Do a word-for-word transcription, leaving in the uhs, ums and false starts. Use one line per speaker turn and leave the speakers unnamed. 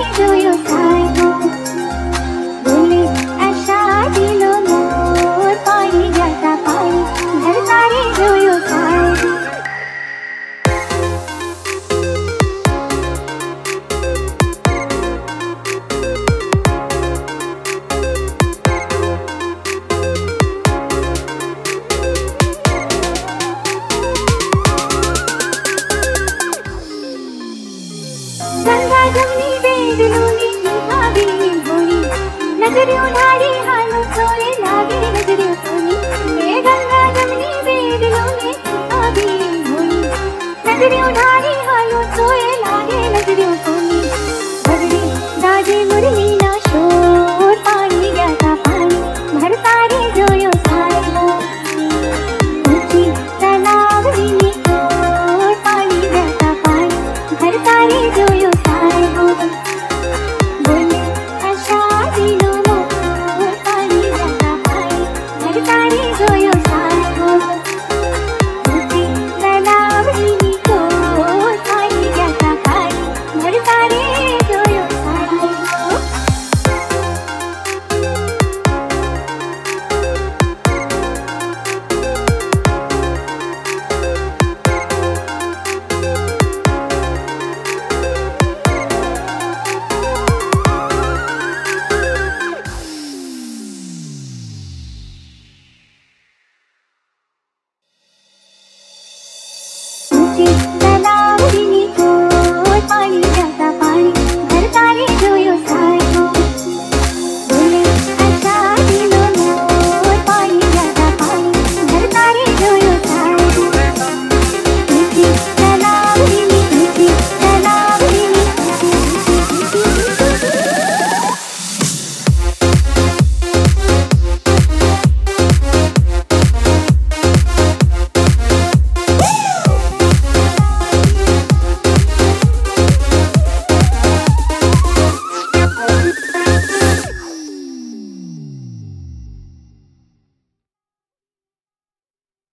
જોયો સાહેબો બોલે આશા દિલો મોર પાણી જાતા પાણી ઘર તારે જોયો સાહેબો गंगा जमनी बेदलोनी की भाभी भोली नजरियों ढाड़ी हालों सोए लागे नजरियों सोनी ये गंगा जमनी बेदलोनी की भाभी भोली नजरियों ढाड़ी हालों सोए लागे नजरियों सोनी बगड़ी दादी मुरली ना शोर पानी जाता पानी भर तारे जोयो साहिबो ऊंची तलावड़ी में और पानी जाता पानी भर तारे जोयो साहिबो बोले आशा दिलो मोर पानी जाता पानी भर तारे जोयो साहिबो